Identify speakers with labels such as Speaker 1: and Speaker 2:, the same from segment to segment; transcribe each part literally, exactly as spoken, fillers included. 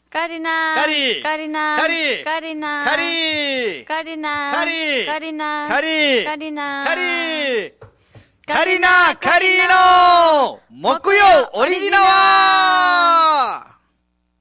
Speaker 1: カリナ
Speaker 2: カリ
Speaker 1: カリナ
Speaker 2: カリ
Speaker 1: カリナ
Speaker 2: カリ
Speaker 1: カリナ
Speaker 2: カリ
Speaker 1: カリナ
Speaker 2: カリ
Speaker 1: カリナ
Speaker 2: カリカリナカリの木曜オリジナワー。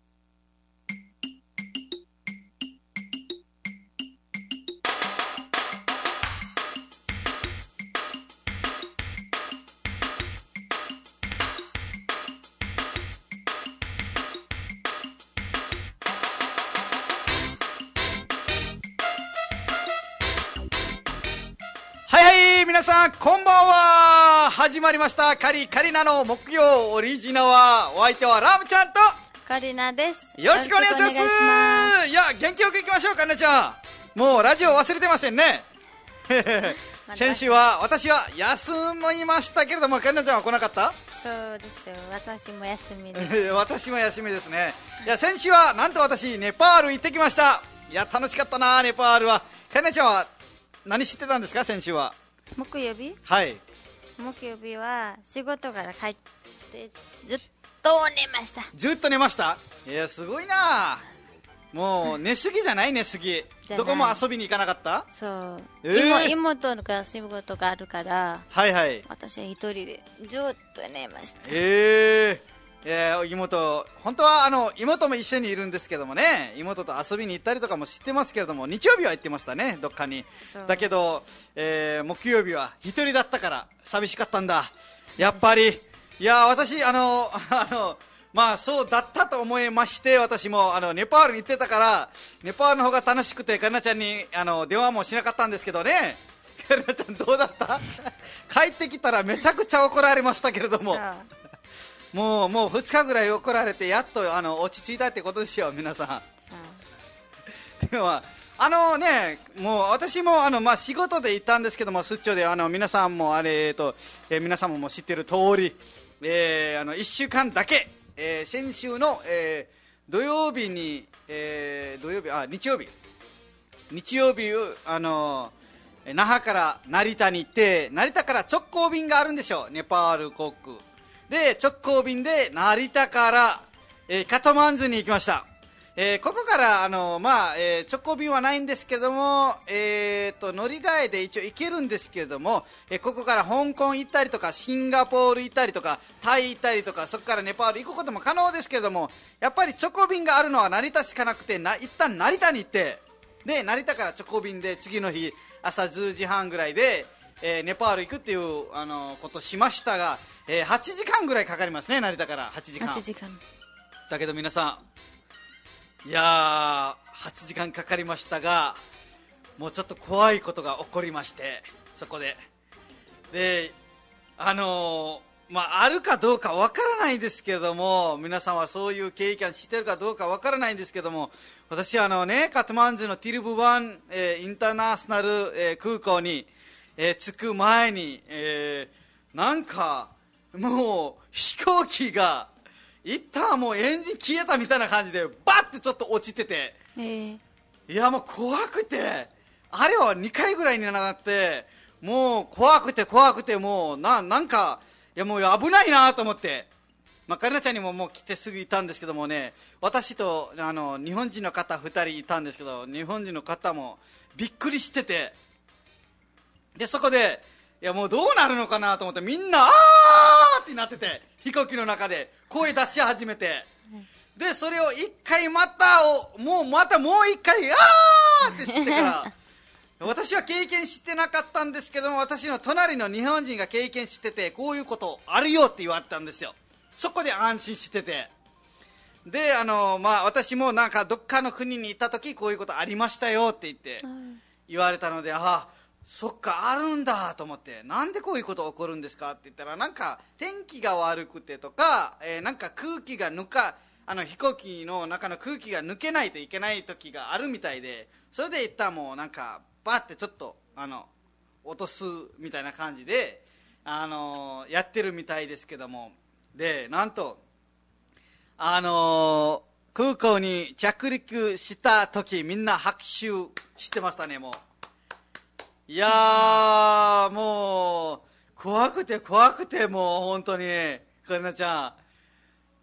Speaker 2: はいはい、皆さんこんばんは。始まりましたカリカリナの木曜オリジナワー。お相手はラムちゃんと
Speaker 1: カリナです。
Speaker 2: よろしくお願いします。
Speaker 1: よろしくお願いします。
Speaker 2: いや、元気よくいきましょう。カリナちゃん、もうラジオ忘れてませんね。先週は私は休みましたけれども、カリナちゃんは来なかった？
Speaker 1: そうですよ、私も休みです。
Speaker 2: 私も休みですね。いや、先週はなんと私ネパール行ってきました。いや、楽しかったな、ネパールは。カリナちゃんは何知ってたんですか、先週は？
Speaker 1: 木曜日
Speaker 2: はい、
Speaker 1: 木曜日は仕事から帰ってずっと寝ました。
Speaker 2: ずっと寝ました。いや、すごいな。もう寝すぎじゃない？寝すぎ。どこも遊びに行かなかった？
Speaker 1: そう、
Speaker 2: えー、
Speaker 1: 妹が仕事があるから、
Speaker 2: はいはい、
Speaker 1: 私は一人でずっと寝ました。
Speaker 2: えーえー、妹、本当はあの妹も一緒にいるんですけどもね、妹と遊びに行ったりとかも知ってますけれども、日曜日は行ってましたね、どっかに。だけど、えー、木曜日は一人だったから寂しかったんだ、やっぱり。いや、私あのあのまあそうだったと思いまして、私もあのネパールに行ってたから、ネパールの方が楽しくて、カリナちゃんにあの電話もしなかったんですけどね。カリナちゃんどうだった？帰ってきたらめちゃくちゃ怒られましたけれども、もうもうふつかぐらい怒られて、やっとあの落ち着いたってことですよ、皆さん。でもあのね、もう私もあの、まあ、仕事で行ったんですけども、出張であの皆さんもあれ、えーとえー、皆さんももう知っている通り、えー、あのいっしゅうかんだけ、えー、先週の、えー、土曜日に、えー、土曜日あ日曜日日曜日あの那覇から成田に行って、成田から直行便があるんでしょう、ネパール航空で。直行便で成田から、えー、カトマンズに行きました。えー、ここからあの、まあえー、直行便はないんですけども、えー、と乗り換えで一応行けるんですけれども、えー、ここから香港行ったりとか、シンガポール行ったりとか、タイ行ったりとか、そこからネパール行くことも可能ですけれども、やっぱり直行便があるのは成田しかなくて、な一旦成田に行って、で成田から直行便で次の日朝じゅうじはんぐらいで、えー、ネパール行くっていう、あのことしましたが、えー、はちじかんぐらいかかりますね、成田からはちじかん。
Speaker 1: はちじかん
Speaker 2: だけど皆さん、いやーはちじかんかかりましたが、もうちょっと怖いことが起こりまして、そこでであのー、まああるかどうかわからないんですけれども、皆さんはそういう経験知ってるかどうかわからないんですけども、私はあのね、カトマンズのティルブワン、えー、インターナショナル、えー、空港に、えー、着く前に、えー、なんかもう飛行機が一旦もうエンジン消えたみたいな感じでバッてちょっと落ちてて、
Speaker 1: えー、
Speaker 2: いやもう怖くて、あれはにかいぐらいになって、もう怖くて怖くて、もう な, なんかいやもう危ないなと思って、まあ、カリナちゃんにももう来てすぐいたんですけどもね、私とあの日本人の方ふたりいたんですけど、日本人の方もびっくりしてて、でそこでいやもうどうなるのかなと思って、みんなあーってなってて、飛行機の中で声出し始めて、でそれを一回またをもうまたもう一回あーって知ってから私は経験してなかったんですけども、私の隣の日本人が経験してて、こういうことあるよって言われたんですよ。そこで安心してて、であの、まあ、私もなんかどっかの国に行った時こういうことありましたよって言って言われたので、ああそっかあるんだと思って、なんでこういうこと起こるんですかって言ったら、なんか天気が悪くてとか、えー、なんか空気が抜かあの飛行機の中の空気が抜けないといけない時があるみたいで、それで一旦もうなんかバッてちょっとあの落とすみたいな感じで、あのー、やってるみたいですけども、でなんとあのー、空港に着陸した時みんな拍手してましたね。もういやーもう怖くて怖くて、もう本当にカリナちゃん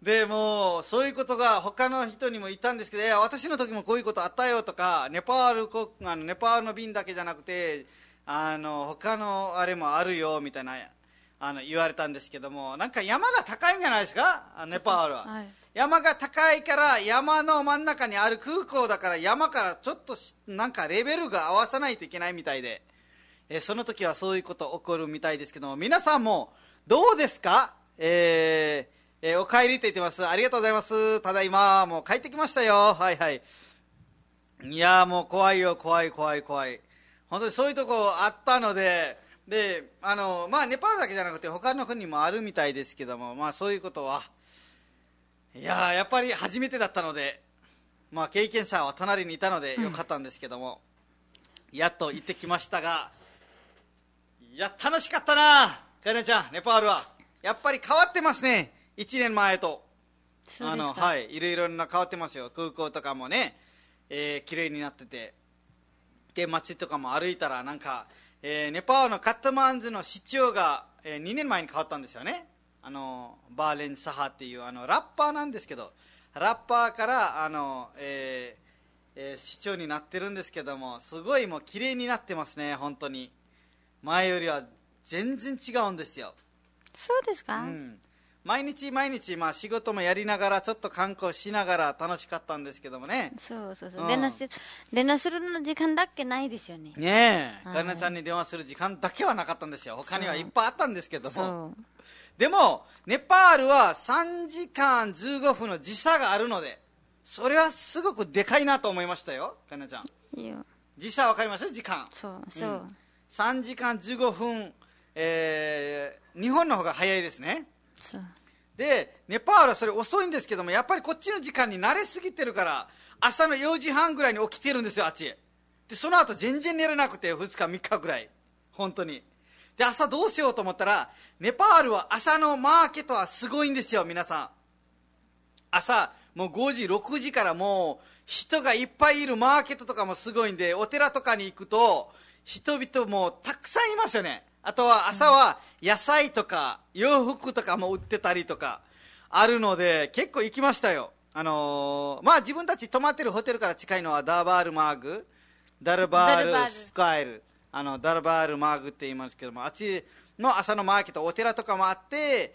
Speaker 2: でもうそういうことが他の人にも言ったんですけど、いや私の時もこういうことあったよとか、ネパールこあのネパールの便だけじゃなくてあの他のあれもあるよみたいなあの言われたんですけども、なんか山が高いんじゃないですかネパールは、はい、山が高いから山の真ん中にある空港だから山からちょっとなんかレベルが合わさないといけないみたいで、えその時はそういうこと起こるみたいですけども、皆さんもどうですか？えーえー、お帰りって言ってます。ありがとうございます。ただいまもう帰ってきましたよ。はいはい。いやーもう怖いよ、怖い怖い怖い。本当にそういうとこあったので、であのまあネパールだけじゃなくて他の国もあるみたいですけども、まあそういうことはいやーやっぱり初めてだったので、まあ経験者は隣にいたのでよかったんですけども、うん、やっと行ってきましたが、いや楽しかったな。かやねちゃん、ネパールはやっぱり変わってますね。いちねんまえと。
Speaker 1: そうですか。
Speaker 2: あのはいいろいろな変わってますよ。空港とかもね、えー、綺麗になってて、で街とかも歩いたらなんか、えー、ネパールのカットマンズの市長が、えー、にねんまえに変わったんですよね。あのバーレン・サハっていうあのラッパーなんですけど、ラッパーからあの、えーえー、市長になってるんですけども、すごいもう綺麗になってますね。本当に前よりは全然違うんですよ。
Speaker 1: そうですか、
Speaker 2: うん、毎日毎日、まあ、仕事もやりながらちょっと観光しながら楽しかったんですけどもね。
Speaker 1: そうそうそう、うん、電話し電話するの時間だけないですよね。
Speaker 2: ねえ、かなちゃんに電話する時間だけはなかったんですよ。他にはいっぱいあったんですけども、でもネパールはさんじかんじゅうごふんの時差があるので、それはすごくでかいなと思いましたよ。かなちゃん、いいよ、時差わかります？時間、
Speaker 1: そうそう、うん、
Speaker 2: さんじかんじゅうごふん、えー、日本の方が早いですね。
Speaker 1: そう
Speaker 2: でネパールはそれ遅いんですけども、やっぱりこっちの時間に慣れすぎてるから朝のよじはんぐらいに起きてるんですよ、あっちで。その後全然寝れなくてふつかみっかぐらい、本当に。で朝どうしようと思ったら、ネパールは朝のマーケットはすごいんですよ。皆さん朝もうごじろくじからもう人がいっぱいいるマーケットとかもすごいんで、お寺とかに行くと人々もたくさんいますよね。あとは朝は野菜とか洋服とかも売ってたりとかあるので、結構行きましたよ。あのー、まあ自分たち泊まってるホテルから近いのはダーバールマーグ、ダルバールスカイル、あのダルバールマーグって言いますけども、あっちの朝のマーケット、お寺とかもあって、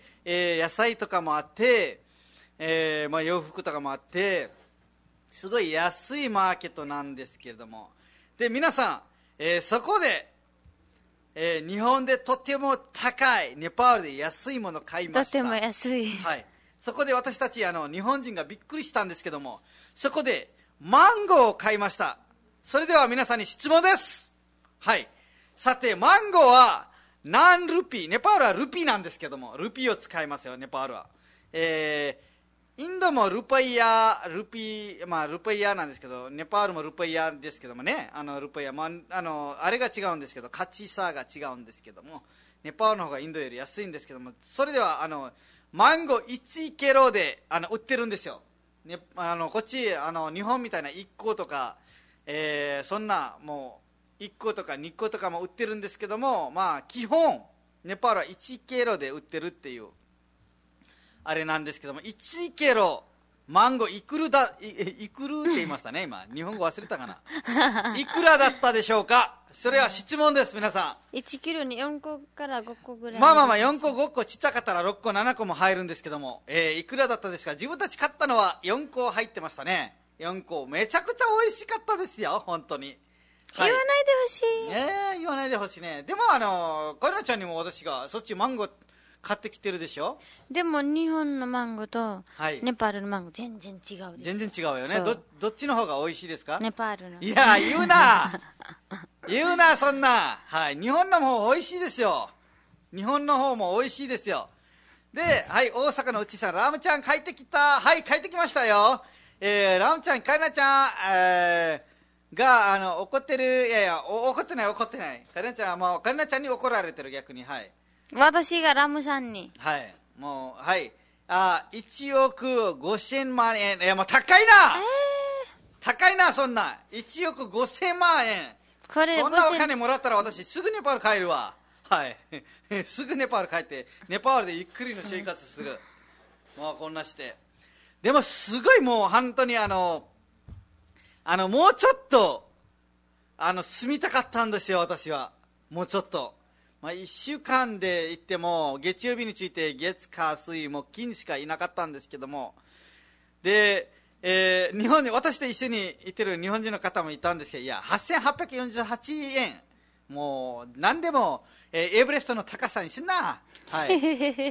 Speaker 2: えー、野菜とかもあって、えーまあ、洋服とかもあって、すごい安いマーケットなんですけれども、で皆さん、えー、そこでえー、日本でとても高い、ネパールで安いものを買いました。
Speaker 1: とても安い、
Speaker 2: はい、そこで私たちあの日本人がびっくりしたんですけども、そこでマンゴーを買いました。それでは皆さんに質問です。はい、さてマンゴーは何ルピー、ネパールはルピーなんですけども、ルピーを使いますよ、ネパールは。えーインドもルパイヤ、ルピー、まあルパイヤなんですけど、ネパールもルパイヤですけどもね、あのルパイヤ、まあ、あのあれが違うんですけど、価値差が違うんですけども、ネパールの方がインドより安いんですけども、それではあのマンゴーいちキロであの売ってるんですよ。ね、あのこっちあの日本みたいないっことか、えー、そんなもういっことかにことかも売ってるんですけども、まあ基本ネパールはいちキロで売ってるっていう。あれなんですけども、いちキロマンゴーいくらだ い, いくらって言いましたね。今日本語忘れたかな。いくらだったでしょうか。それは質問です。皆さん
Speaker 1: いちキロによんこからごこぐらい、
Speaker 2: まあまあまあよんこごこ、ちっちゃかったらろっこななこも入るんですけども、えー、いくらだったですか。自分たち買ったのはよんこ入ってましたね。よんこめちゃくちゃ美味しかったですよ、本当に。
Speaker 1: はい、言わないでほしい。
Speaker 2: えー、言わないでほしいね。でもあの小稲ちゃんにも私がそっちマンゴー買ってきてるでしょ。
Speaker 1: でも日本のマンゴーとネパールのマンゴー全然違うです。
Speaker 2: 全然違うよね。 ど, どっちの方が美味しいですか。
Speaker 1: ネパールの。
Speaker 2: いや言うな言うなそんな、はい、日本の方美味しいですよ。日本の方も美味しいですよ。で、はい、大阪のうちさん、ラムちゃん帰ってきた。はい、帰ってきましたよ。えー、ラムちゃん、カイナちゃん、えー、があの怒ってる。いやいや怒ってない怒ってない。カイナちゃんはもうカイナちゃんに怒られてる。逆に、はい、
Speaker 1: 私がラムさんに、
Speaker 2: はい、もう、はい、あいちおくごせんまんえん。いやもう高いな、えー、高いな。そんないちおくごせんまんえん、これそんなお金もらったら私すぐネパール帰るわ。はいすぐネパール帰ってネパールでゆっくりの生活する、もうこんなしてでもすごいもう本当にあのあのもうちょっとあの住みたかったんですよ、私は。もうちょっと、まあ、いっしゅうかんで行っても月曜日について月火水木金しかいなかったんですけども、で、えー、日本に私と一緒に行ってる日本人の方もいたんですけど、いやはっせんはっぴゃくよんじゅうはちえん、もう何でも、えー、エベレストの高さにすんな、はい、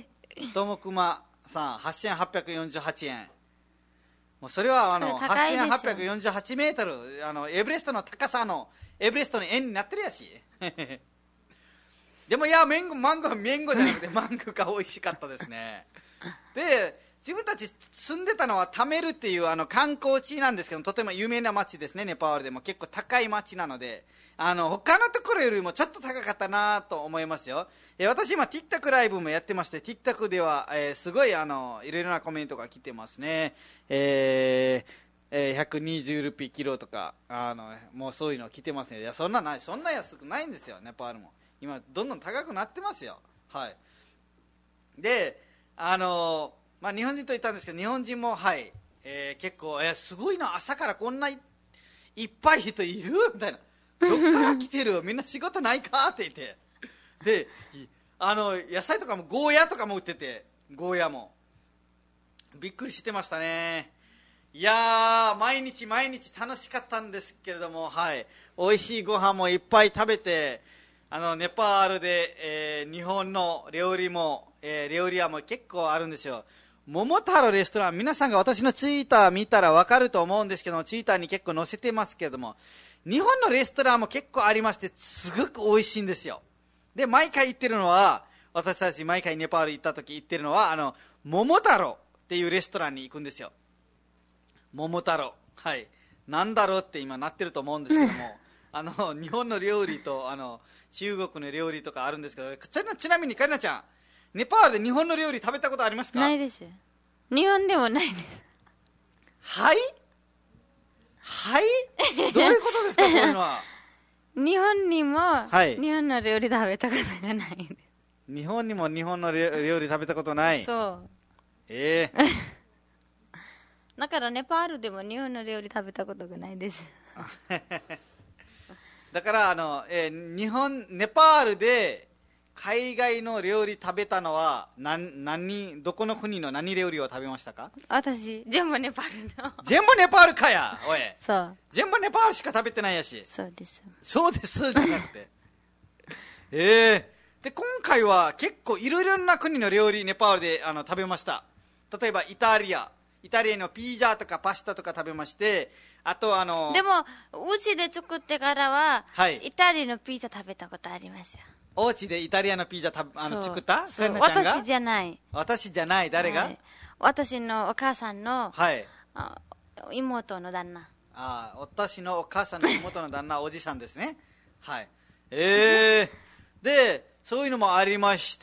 Speaker 2: ともくまさんはっせんはっぴゃくよんじゅうはちえん、もうそれはあのはっせんはっぴゃくよんじゅうはちメートル、あのエベレストの高さのエベレストの円になってるやしでもいやメンゴマンゴーメンゴじゃなくてマンゴーが美味しかったですね。で自分たち住んでたのはタメルっていうあの観光地なんですけど、とても有名な街ですね。ネパールでも結構高い街なので、あの他のところよりもちょっと高かったなと思いますよ。え私今 TikTok ライブもやってまして、 TikTok では、えー、すごいあのいろいろなコメントが来てますね。えーえー、ひゃくにじゅうルピーキロとかあのもうそういうの来てますね。いやそんなないそんな安くないんですよ。ネパールも今どんどん高くなってますよ。はい。であのーまあ、日本人と言ったんですけど、日本人も、はいえー、結構、えー、すごいな、朝からこんない、いっぱい人いるみたいな、どっから来てるみんな仕事ないかって言って、であの野菜とかもゴーヤとかも売ってて、ゴーヤもびっくりしてましたね。いやー毎日毎日楽しかったんですけれども、はい、美味しいご飯もいっぱい食べて、あのネパールで、えー、日本の料理も、えー、料理屋も結構あるんですよ。桃太郎レストラン、皆さんが私のツイッター見たら分かると思うんですけども、ツイッターに結構載せてますけれども、日本のレストランも結構ありまして、すごく美味しいんですよ。で毎回行ってるのは、私たち毎回ネパール行った時行ってるのは、あの桃太郎っていうレストランに行くんですよ。桃太郎、はい、なんだろうって今なってると思うんですけどもあの日本の料理とあの中国の料理とかあるんですけど、ちな、ちなみにカリナちゃん、ネパールで日本の料理食べたことありますか？
Speaker 1: ないです。日本でもないです。
Speaker 2: はいはいどういうことですかそういうのは。
Speaker 1: 日本にも、
Speaker 2: はい、
Speaker 1: 日本の料理食べたことがないです。
Speaker 2: 日本にも日本の料理食べたことない。
Speaker 1: そう
Speaker 2: ええー、
Speaker 1: だからネパールでも日本の料理食べたことがないです
Speaker 2: だからあの、えー、日本ネパールで海外の料理食べたのは何何どこの国の何料理を食べましたか？
Speaker 1: 私全部ネパールの
Speaker 2: 全部ネパールかやおい。
Speaker 1: そう
Speaker 2: 全部ネパールしか食べてないやし。
Speaker 1: そうです
Speaker 2: そうですじゃなくてええー、で今回は結構いろいろな国の料理ネパールであの食べました。例えばイタリアイタリアのピザとかパスタとか食べまして、あとあの
Speaker 1: でもうちで作ってからは、
Speaker 2: はい、
Speaker 1: イタリアのピザ食べたことありますよ。
Speaker 2: お家でイタリアのピザたあの作った？
Speaker 1: そうそう私じゃない。
Speaker 2: 私じゃない誰が？はい、
Speaker 1: 私のお母さんの、
Speaker 2: はい、
Speaker 1: あ妹の旦那。
Speaker 2: あ私のお母さんの妹の旦那おじさんですねはいえー、でそういうのもありまして、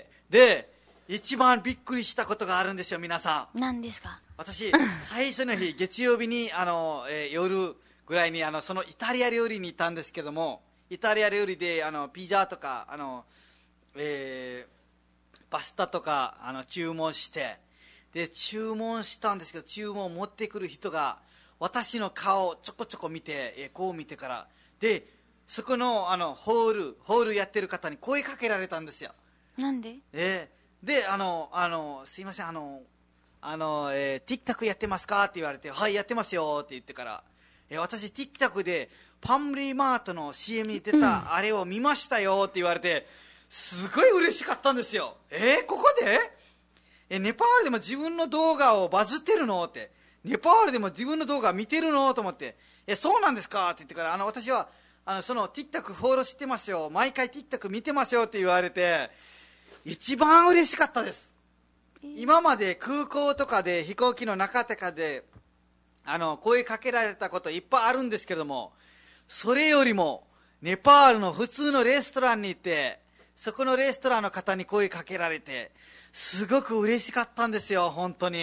Speaker 2: で一番びっくりしたことがあるんですよ皆さん。
Speaker 1: 何ですか？
Speaker 2: 私最初の日月曜日にあの、えー、夜ぐらいにあのそのイタリア料理に行ったんですけども、イタリア料理であのピザとかあの、えー、パスタとかあの注文して、で注文したんですけど、注文を持ってくる人が私の顔をちょこちょこ見て、えー、こう見てから、でそこのあのホールホールやってる方に声かけられたんですよ。
Speaker 1: なんで？
Speaker 2: えー、であのあのすいませんあのあの、えー、TikTok やってますかって言われて、はいやってますよって言ってから、えー、私 TikTok でファミリーマートの シーエム に出たあれを見ましたよって言われて、すごい嬉しかったんですよ。えー、ここで、えー、ネパールでも自分の動画をバズってるのって、ネパールでも自分の動画見てるのと思って、えー、そうなんですかって言ってから、あの私はあのその TikTok フォローしてますよ、毎回 TikTok 見てますよって言われて、一番嬉しかったです。今まで空港とかで飛行機の中とかであの声かけられたこといっぱいあるんですけども、それよりもネパールの普通のレストランに行って、そこのレストランの方に声かけられて、すごく嬉しかったんですよ。本当に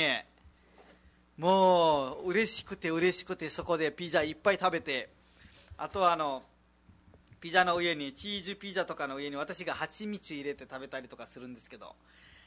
Speaker 2: もう嬉しくて嬉しくて、そこでピザいっぱい食べて、あとはあのピザの上にチーズピザとかの上に私が蜂蜜入れて食べたりとかするんですけど、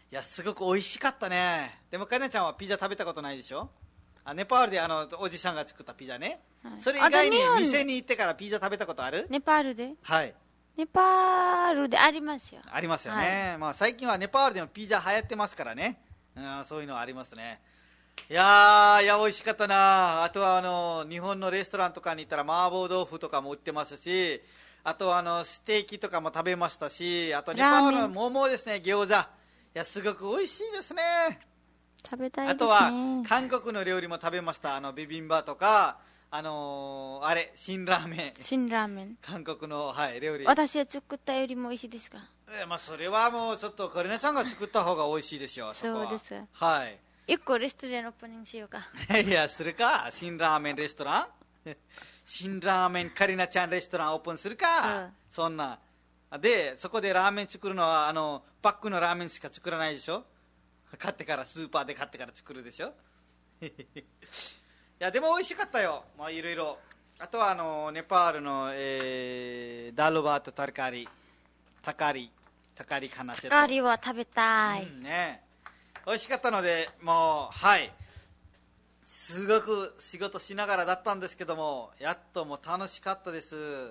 Speaker 2: いやすごく美味しかったね。でもかなちゃんはピザ食べたことないでしょ。あ、ネパールであのおじさんが作ったピザね、はい、それ以外に店に行ってからピザ食べたことある？
Speaker 1: ネパールで？
Speaker 2: はい、
Speaker 1: ネパールでありますよ。
Speaker 2: ありますよね、はい、まあ、最近はネパールでもピザ流行ってますからね、うん、そういうのはありますね。いやー、いや美味しかったな。あとはあの日本のレストランとかに行ったら麻婆豆腐とかも売ってますし、あとはあのステーキとかも食べましたし、あとネパールの桃ですね、餃子、いやすごく美味しいですね。
Speaker 1: 食べたいですね。
Speaker 2: あとは韓国の料理も食べました。あのビビンバとか、あのー、あれ辛ラーメン、
Speaker 1: 辛ラーメン、
Speaker 2: 韓国の、はい、料理。
Speaker 1: 私が作ったよりも美味しいですか？
Speaker 2: え、まあ、それはもうちょっとカレナちゃんが作った方が美味しいでしょう。
Speaker 1: そうですか。
Speaker 2: はい、
Speaker 1: 一個レストランオープニングしようか。
Speaker 2: いやするか、辛ラーメンレストラン辛ラーメンカレナちゃんレストランオープンするか。 そ, そんなで、そこでラーメン作るのはあのパックのラーメンしか作らないでしょ。買ってからスーパーで買ってから作るでしょいやでも美味しかったよ、まあ、いろいろ。あとはあのネパールの、えー、ダルバーとタカリタカリタカリかな、
Speaker 1: タカリは食べたい、
Speaker 2: うんね、美味しかったので、もうはいすごく仕事しながらだったんですけども、やっともう楽しかったです。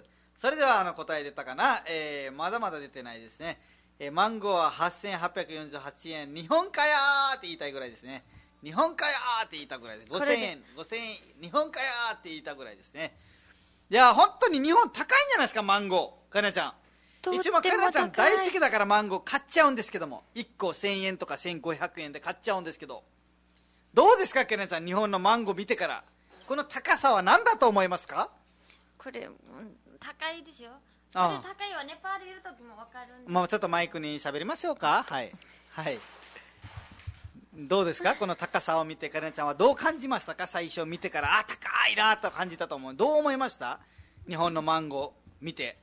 Speaker 2: それではあの答え出たかな、えー、まだまだ出てないですね。えー、マンゴーははっせんはっぴゃくよんじゅうはちえん、日本かやーって言いたいぐらいですね。日本かやーって言いたぐらいです。ごせんえん、ごせんえん、日本かやーって言いたぐらいですね。いや本当に日本高いんじゃないですか、マンゴー。かなちゃん一応かなちゃん大好きだからマンゴー買っちゃうんですけども、いっこせんえんとかせんごひゃくえんで買っちゃうんですけど、どうですかかなちゃん、日本のマンゴー見てからこの高さは何だと思いますか？
Speaker 1: これ、うん、高いですよ。これ高いわ。ネパールいる時も分かるんで。
Speaker 2: もうちょっとマイクに喋りましょうか。はい、はい、どうですかこの高さを見てかなちゃんはどう感じましたか？最初見てから、あ、高いなと感じたと思う。どう思いました？日本のマンゴー見て。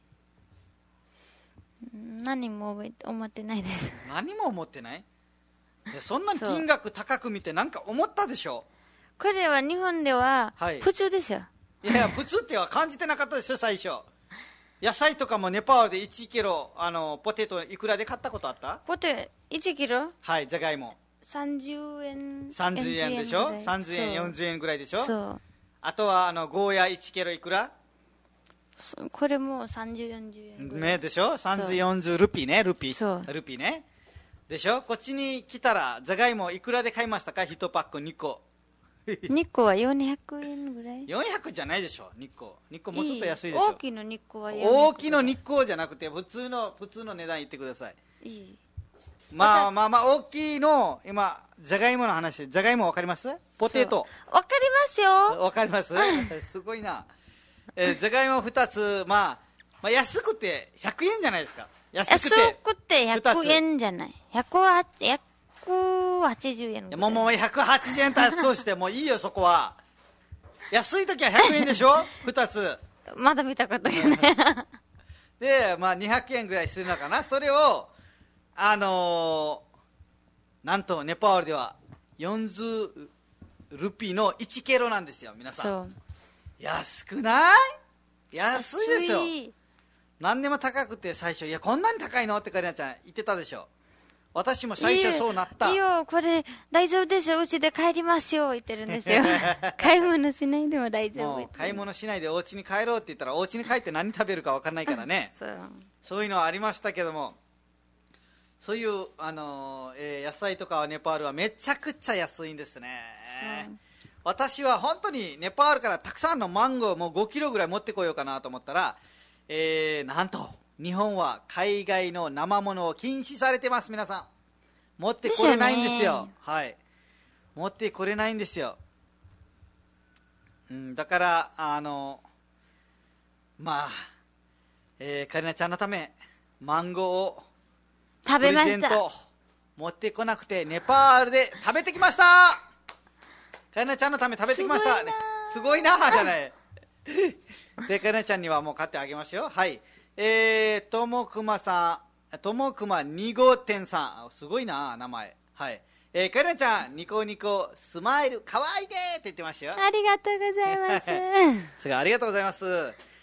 Speaker 1: 何も思ってないです。
Speaker 2: 何も思ってない？いやそんな金額高く見て何か思ったでしょ？
Speaker 1: これは日本では普通ですよ、はい、
Speaker 2: いやいや普通っては感じてなかったですよ最初。野菜とかもネパールでいちキロあのポテトいくらで買ったことあった？
Speaker 1: ポテいちキロ、
Speaker 2: はい、じゃがいも
Speaker 1: さんじゅうえん、
Speaker 2: さんじゅうえんでしょ。さんじゅうえんよんじゅうえんぐらいでしょ。
Speaker 1: そう。
Speaker 2: あとはあのゴーヤいちキロいくら？
Speaker 1: これもさんじゅう、よんじゅうえんぐらい
Speaker 2: ねでしょ。さんじゅう、よんじゅうルピーね、ルピー。
Speaker 1: そう。
Speaker 2: ルピーねでしょ。こっちに来たらじゃがいもいくらで買いましたか？いちパックにこ
Speaker 1: にこはよんひゃくえんぐらい。
Speaker 2: よんひゃくじゃないでしょ。にこにこもうちょっと安いでしょ。
Speaker 1: 大きいのにこは
Speaker 2: 大きいのにこじゃなくて普通の普通の値段言ってください。
Speaker 1: いい。
Speaker 2: まあまあまあ大きいの今じゃがいもの話。じゃがいもわかります？ポテト
Speaker 1: わかりますよ。
Speaker 2: わかりますすごいな。えー、じゃがいもふたつ、まあ、まあ安くてひゃくえんじゃないですか。安くて
Speaker 1: 安くてひゃくえんじゃない。ひゃくはちじゅうえんぐらい。
Speaker 2: もうもうひゃくはちじゅうえんとそうしてもういいよそこは。安い時はひゃくえんでしょふたつ。
Speaker 1: まだ見たことない
Speaker 2: でまあにひゃくえんぐらいするのかな。それをあのー、なんとネパールではよんじゅうルピーのいちキロなんですよ皆さん。
Speaker 1: そう
Speaker 2: 安くない安いですよ。何でも高くて最初いやこんなに高いのってカリナちゃん言ってたでしょ。私も最初そうなった。
Speaker 1: いいよこれ大丈夫ですようちで帰りますよ言ってるんですよ買い物しないでも大丈夫。も
Speaker 2: う買い物しないでお家に帰ろうって言ったらお家に帰って何食べるか分かんないからね
Speaker 1: そう
Speaker 2: そういうのはありましたけども、そういう、あのーえー、野菜とかはネパールはめちゃくちゃ安いんですね。私は本当にネパールからたくさんのマンゴーもうごキロぐらい持ってこようかなと思ったら、えー、なんと日本は海外の生ものを禁止されてます。皆さん持ってこれないんですよ。はい、持ってこれないんですよ、うん、だからあのまあ、えー、カリナちゃんのためマンゴーを
Speaker 1: 食べました。
Speaker 2: プレゼント持ってこなくてネパールで食べてきました。かやなちゃんのため食べてきました。すごいなーじゃないでかやなちゃんにはもう買ってあげますよ。はい、えー、ともくまさん、ともくまに号店さん、すごいな名前。はい、えー、かやなちゃんニコニコスマイルかわいいでーって言ってましたよ。
Speaker 1: ありがとうございます
Speaker 2: すごいありがとうございます。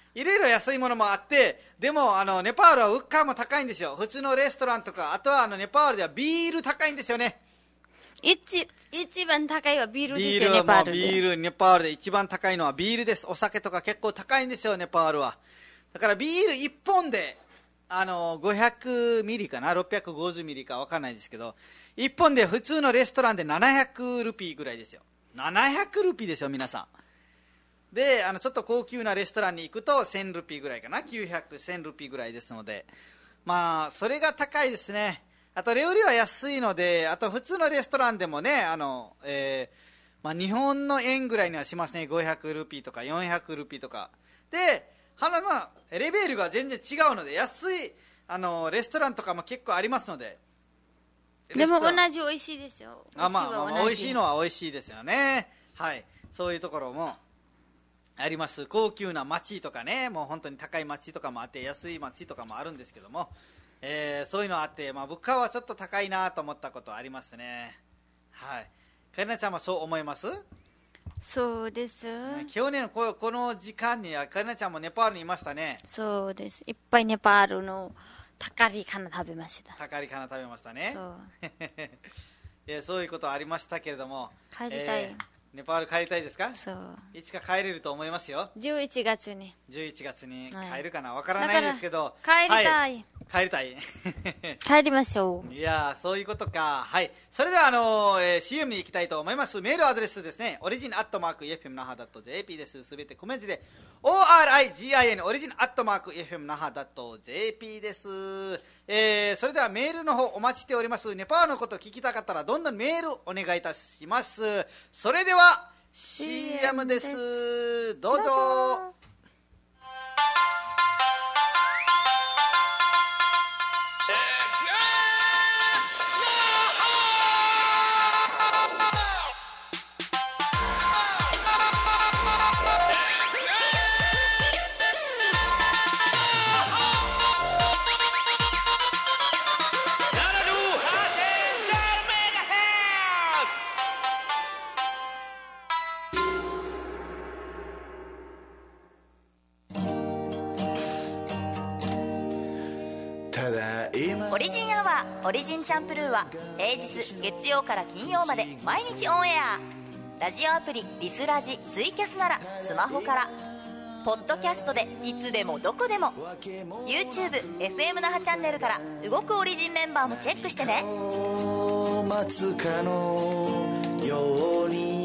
Speaker 2: いろいろ安いものもあって、でもあのネパールは物価も高いんですよ。普通のレストランとか、あとはあのネパールではビール高いんですよね。
Speaker 1: 一一番高いはビールですよ、
Speaker 2: ビールは
Speaker 1: ネパールで。
Speaker 2: ビール、ネパールで一番高いのはビールです。お酒とか結構高いんですよ、ネパールは。だからビールいっぽんであのごひゃくミリかな、ろっぴゃくごじゅうミリか分かんないですけど、いっぽんで普通のレストランでななひゃくルピーぐらいですよ。ななひゃくルピーですよ、皆さん。で、あのちょっと高級なレストランに行くとせんルピーぐらいかな、きゅうひゃく、せんルピーぐらいですので、まあそれが高いですね。あと料理は安いので、あと普通のレストランでもね、あの、えーまあ、日本の円ぐらいにはしますね。ごひゃくルピーとかよんひゃくルピーとかで、まあ、レベルが全然違うので、安いあのレストランとかも結構ありますので。
Speaker 1: でも同じ美味しいですよ。
Speaker 2: あ、まあ、まあ、美味しいのは美味しいですよね。はい、そういうところもあります。高級な街とかね、もう本当に高い街とかもあって、安い街とかもあるんですけども、えー、そういうのあって、まあ、物価はちょっと高いなと思ったことありますね。はい、カリナちゃんもそう思います？
Speaker 1: そうです。
Speaker 2: 去年のここの時間にカリナちゃんもネパールにいましたね。
Speaker 1: そうです。いっぱいネパールのタカリカナ食べました。
Speaker 2: タカリカナ食べましたね。
Speaker 1: そう
Speaker 2: いや、そういうことありましたけれども、
Speaker 1: 帰りたい、
Speaker 2: えー、ネパール帰りたいですか？
Speaker 1: そう、
Speaker 2: いつか帰れると思いますよ。
Speaker 1: じゅういちがつに
Speaker 2: じゅういちがつに
Speaker 1: はい
Speaker 2: 帰るかな、わからないですけど、
Speaker 1: 帰りたい、はい、
Speaker 2: 帰りたい
Speaker 1: 帰りましょう。
Speaker 2: いやー、そういうことか。はい、それではあのーえー、シーエム に行きたいと思います。メールアドレスですね、オリジンアットマーク エフエムナハドットジェーピー です。すべて小文字で オーアールアイジーアイエヌ オリジンアットマーク エフエムナハドットジェーピー です。えー、それではメールの方お待ちしております。ネパールのこと聞きたかったらどんどんメールお願いいたします。それでは シーエム です。どうぞ。
Speaker 3: オリジンアワーオリジンチャンプルーは平日月曜から金曜まで毎日オンエア。ラジオアプリリスラジツイキャスならスマホから、ポッドキャストでいつでもどこでも YouTube、エフエム 那覇チャンネルから動くオリジンメンバーもチェックしてね。
Speaker 4: 待つかのように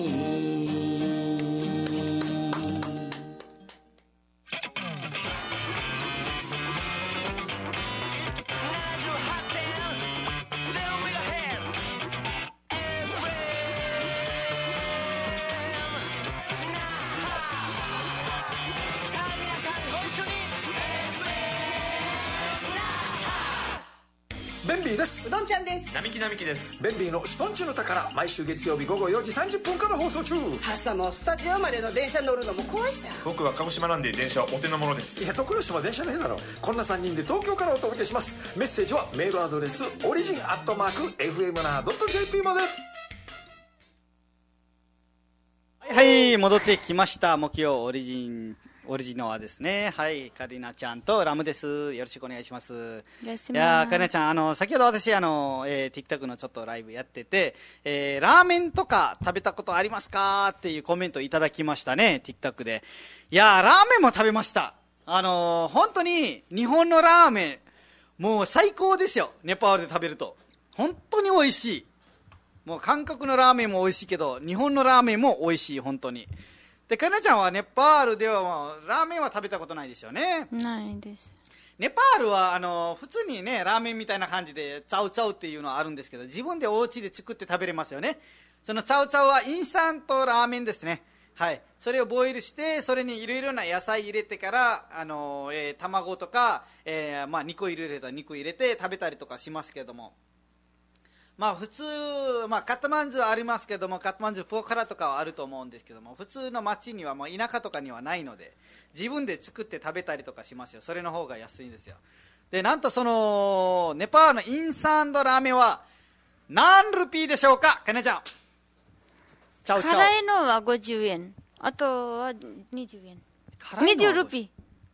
Speaker 5: ベンビーです。
Speaker 6: うどんちゃんです。
Speaker 7: 並木並木です。
Speaker 5: ベンビーのシュトンチュの宝、毎週月曜日午後よじさんじゅっぷんから放送中。
Speaker 6: 朝もスタジオまでの電車乗るのも怖いさ。
Speaker 7: 僕は鹿児島なんで電車はお手の物です。
Speaker 5: いや、徳之島電車の変なの。こんなさんにんで東京からお届けします。メッセージはメールアドレスオリジンアットマーク エフエムナードットジェーピー まで。
Speaker 2: はい、はい、戻ってきました。木曜オリジンオリジノはですね、はい、カリナちゃんとラムです。よろしくお願いします。いや、カリナちゃん、あの先ほど私あの、えー、TikTok のちょっとライブやってて、えー、ラーメンとか食べたことありますかっていうコメントいただきましたね、TikTok で。いや、ラーメンも食べました。あのー、本当に日本のラーメンもう最高ですよ。ネパールで食べると本当に美味しい。もう韓国のラーメンも美味しいけど、日本のラーメンも美味しい、本当に。で、カリナちゃんはネパールではもうラーメンは食べたことないですよね。
Speaker 1: ないです。
Speaker 2: ネパールはあの普通にね、ラーメンみたいな感じでチャウチャウっていうのはあるんですけど、自分でお家で作って食べれますよね。そのチャウチャウはインスタントラーメンですね。はい、それをボイルして、それにいろいろな野菜入れてから、あの、えー、卵とか、えーまあ、肉入れると肉入れて食べたりとかしますけれども、まあ普通、まあ、カトマンズはありますけども、カトマンズポーカラとかはあると思うんですけども、普通の町にはもう田舎とかにはないので、自分で作って食べたりとかしますよ。それの方が安いんですよ。で、なんとそのネパールのインスタントラーメンは何ルピーでしょうか、かなちゃん。チャウチャウ。
Speaker 1: 辛いのはごじゅうえん、あとはにじゅうえん。にじゅうルピー。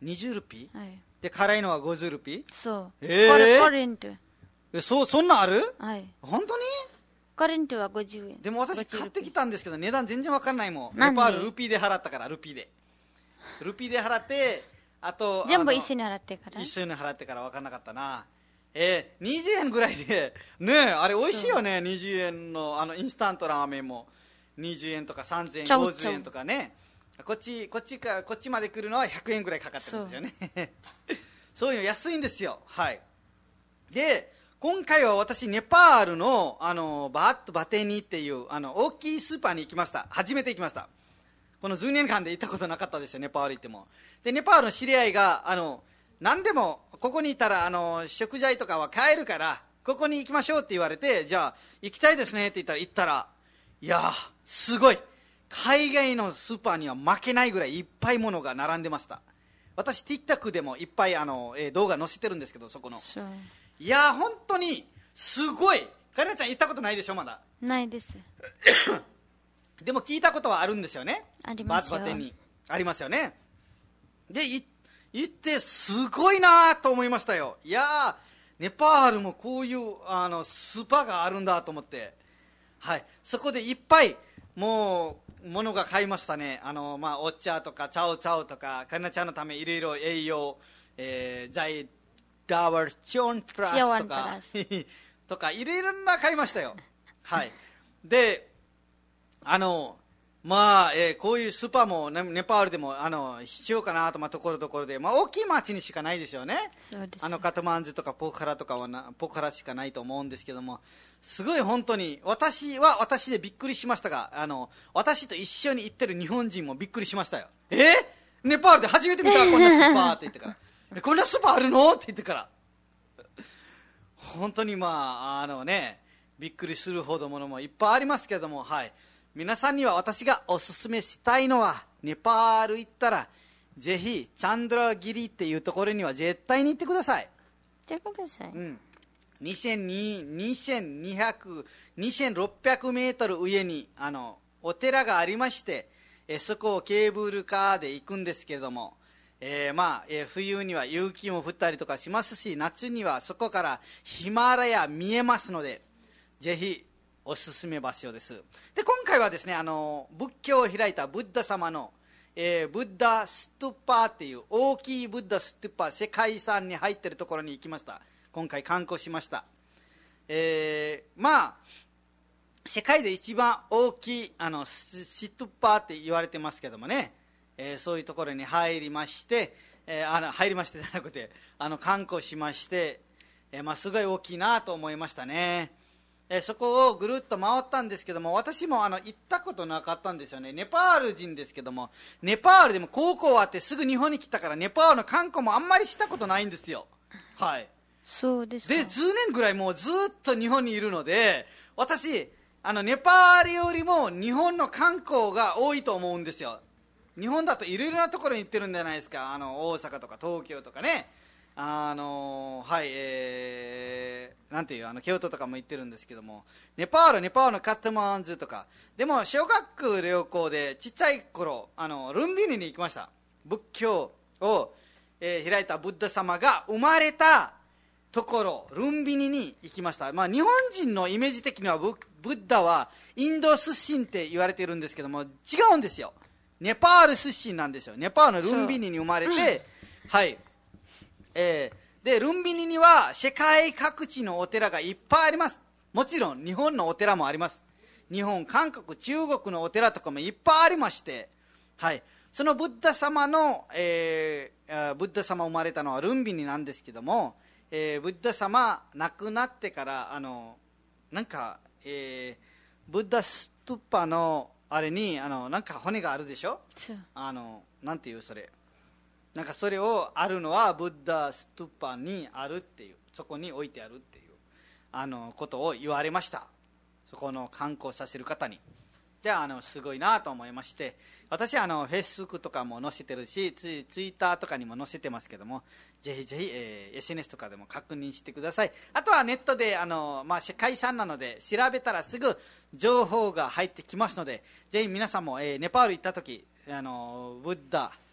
Speaker 2: にじゅうルピー、
Speaker 1: はい、
Speaker 2: で辛いのはごじゅうルピー。
Speaker 1: そう、
Speaker 2: えー、
Speaker 1: これコリント、
Speaker 2: えそそんなんある？
Speaker 1: はい、
Speaker 2: 本当に？
Speaker 1: コリントはごじゅうえん。
Speaker 2: でも私買ってきたんですけど値段全然わかんないもん。
Speaker 1: なんで？
Speaker 2: ネパールルピーで払ったから。ルピーでルピーで払って、あと
Speaker 1: 全部一緒に払ってから
Speaker 2: 一緒に払ってから分かんなかったな。えー、にじゅうえんぐらいでねえ、あれ美味しいよね。にじゅうえんのあのインスタントラーメンもにじゅうえんとかさんじゅうえん、ごじゅうえんとかね。こっちこっちかこっちまで来るのはひゃくえんぐらいかかってるんですよね。そう, そういうの安いんですよ。はい。で今回は私ネパールのあのバーッとバテニっていうあの大きいスーパーに行きました。初めて行きました。このじゅうねんかんで行ったことなかったですよ、ネパール行っても。でネパールの知り合いがあの何でもここにいたらあの食材とかは買えるからここに行きましょうって言われて、じゃあ行きたいですねって言ったら行ったら、いやーすごい、海外のスーパーには負けないぐらいいっぱいものが並んでました。私 TikTok でもいっぱいあの、えー、動画載せてるんですけど、そこのいやー本当にすごい。カレナちゃん行ったことないでしょ？まだ
Speaker 1: ないです
Speaker 2: でも聞いたことはあるんですよね。
Speaker 1: ありますよ。
Speaker 2: バーツバテにありますよね。でい行ってすごいなと思いましたよ。いやーネパールもこういうあのスーパーがあるんだと思って、はい、そこでいっぱいもうものが買いましたね。あの、まあ、お茶とかチャオチャオとかカレナちゃんのためいろいろ栄養、えー、ジャイダワーチオンプラスとかとかいろいろな買いましたよ。はい。であのまあ、えー、こういうスーパーも ネ, ネパールでもあの必要かなと、まあ、ところどころで、まあ、大きい町にしかないですよね。
Speaker 1: そうです。
Speaker 2: あのカトマンズとかポカラとかはなポカラしかないと思うんですけども、すごい本当に私は私でびっくりしましたが、あの私と一緒に行ってる日本人もびっくりしましたよ。えー、ネパールで初めて見たこんなスーパーって言ってからえこんなスーパーあるのって言ってから本当にまああのねびっくりするほどものもいっぱいありますけども、はい、皆さんには私がおすすめしたいのは、ネパール行ったらぜひチャンドラギリっていうところには絶対に行ってください。
Speaker 1: 行ってください。
Speaker 2: うん、にせんにひゃく、にせんろっぴゃくメートル上にあのお寺がありまして、えそこをケーブルカーで行くんですけれども、えーまあえー、冬には雪も降ったりとかしますし、夏にはそこからヒマラヤ見えますので、ぜひおすすめ場所です。で今回はですね、あの仏教を開いたブッダ様の、えー、ブッダストゥッパーっていう大きいブッダストゥッパー、世界遺産に入っているところに行きました。今回観光しました。えー、まあ世界で一番大きいあのストゥッパーって言われてますけどもね、えー、そういうところに入りまして、えー、あの入りましてじゃなくてあの観光しまして、えーまあ、すごい大きいなと思いましたね。えー、そこをぐるっと回ったんですけども、私もあの行ったことなかったんですよね。ネパール人ですけども、ネパールでも高校終わってすぐ日本に来たからネパールの観光もあんまりしたことないんですよ。はい。
Speaker 1: そうですか。
Speaker 2: でじゅうねんぐらいもうずっと日本にいるので、私あのネパールよりも日本の観光が多いと思うんですよ。日本だといろいろなところに行ってるんじゃないですか。あの大阪とか東京とかね、あのはい、えー、なんていうあの京都とかも行ってるんですけども、ネパールネパールのカットマンズとかでも小学旅行でちっちゃい頃あのルンビニに行きました。仏教を、えー、開いたブッダ様が生まれたところルンビニに行きました。まあ、日本人のイメージ的には ブ, ブッダはインド出身って言われてるんですけども、違うんですよ。ネパール出身なんですよ。ネパールのルンビニに生まれてはい、えー、でルンビニには世界各地のお寺がいっぱいあります。もちろん日本のお寺もあります。日本、韓国、中国のお寺とかもいっぱいありまして、はい、そのブッダ様の、えー、ブッダ様生まれたのはルンビニなんですけども、えー、ブッダ様亡くなってからあのなんか、えー、ブッダストゥッパのあれにあのなんか骨があるでしょ。あのなんていうそれなんかそれをあるのはブッダストゥッパにあるっていう、そこに置いてあるっていうあのことを言われました。そこの観光させる方に。じゃあ、あのすごいなと思いまして、私はあのフェイスブックとかも載せてるし、ツイ、ツイッターとかにも載せてますけども、ぜひぜひ、えー、エスエヌエス とかでも確認してください。あとはネットであの、まあ、世界遺産なので調べたらすぐ情報が入ってきますので、ぜひ皆さんも、えー、ネパール行った時あのブッダ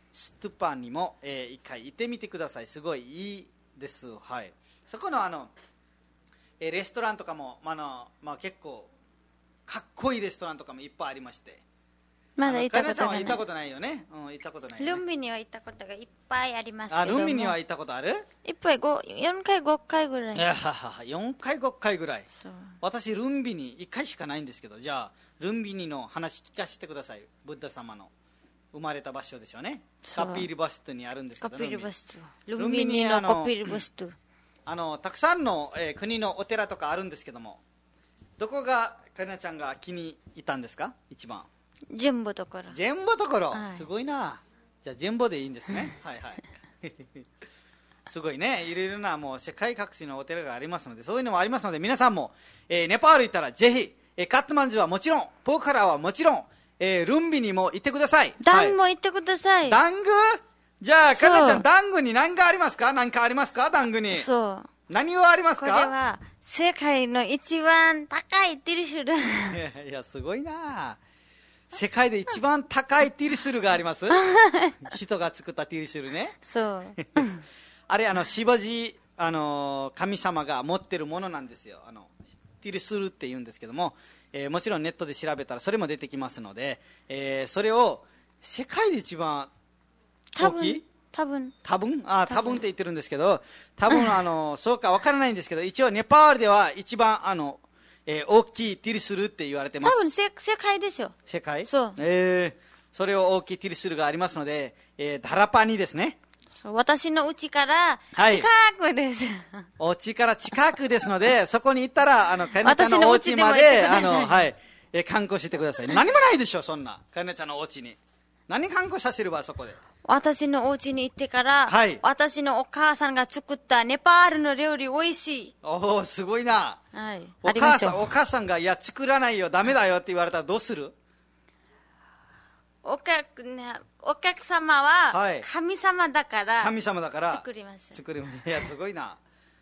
Speaker 2: ストゥパンにも、えー、一回行ってみてください。すごいいいです、はい、そこのあの、えー、レストランとかも、まあのまあ、結構かっこいいレストランとかもいっぱいありまして、
Speaker 1: まだ行ったことがない。
Speaker 2: 行ったことないよね、うん、行ったことない、ね、
Speaker 1: ルンビには行ったことがいっぱいありますけども。
Speaker 2: あ、ルンビには行ったことある？
Speaker 1: いっぱいよんかいごかいぐらい。
Speaker 2: いやよんかいごかいぐらい。
Speaker 1: そう、
Speaker 2: 私ルンビにいっかいしかないんですけど、じゃあルンビニの話聞かせてください。ブッダ様の生まれた場所でしょうね。カピルバストにあるんですけど、
Speaker 1: カピルバスト、ルンビニのカピルバスト、
Speaker 2: あのたくさんの、えー、国のお寺とかあるんですけども、どこがカリナちゃんが気に入ったんですか？一番
Speaker 1: 全部ところ。
Speaker 2: 全部ところ、
Speaker 1: はい、
Speaker 2: すごいな。じゃあ全部でいいんですね。はいはいすごいね、いろいろなもう世界各地のお寺がありますので、そういうのもありますので、皆さんも、えー、ネパール行ったらぜひ、えー、カットマンズはもちろん、ポカラはもちろん、えー、ルンビにも行ってください。
Speaker 1: ダングも行ってください。はい、
Speaker 2: ダング？じゃあカリナちゃん、ダングに何かありますか？何かありますか？ダングに。
Speaker 1: そう。
Speaker 2: 何がありますか？
Speaker 1: これは世界の一番高いティルシュル。
Speaker 2: いやいや、すごいな。世界で一番高いティルシュルがあります人が作ったティルシュルね。
Speaker 1: そう
Speaker 2: あれ、あのシバジー、あの神様が持ってるものなんですよ。あのティルシュルって言うんですけども、えー、もちろんネットで調べたらそれも出てきますので、えー、それを世界で一番大きい、
Speaker 1: 多分
Speaker 2: 多分あ多分って言ってるんですけど、多分あのそうか分からないんですけど、一応ネパールでは一番あの、えー、大きいティルスルって言われてます。
Speaker 1: 多分世界でしょ。
Speaker 2: 世界？
Speaker 1: そう、
Speaker 2: えー、それを大きいティルスルがありますので、えー、ダラパニですね。
Speaker 1: そう、私の家から近くです、はい、
Speaker 2: お家から近くですのでそこに行ったらあのカリナちゃんのお家まであの、はい、えー、観光してください。何もないでしょそんなカリナちゃんのお家に。何観光させるわそこで。
Speaker 1: 私のお家に行ってから、
Speaker 2: はい、
Speaker 1: 私のお母さんが作ったネパールの料理おいしい。
Speaker 2: おお、すごいな。
Speaker 1: はい、
Speaker 2: お母さんお母さんがいや作らないよダメだよって言われたらどうする？
Speaker 1: お客、ね、お客様は神様だから、はい、
Speaker 2: 神様だから
Speaker 1: 作ります。
Speaker 2: 作ります。いやすごいな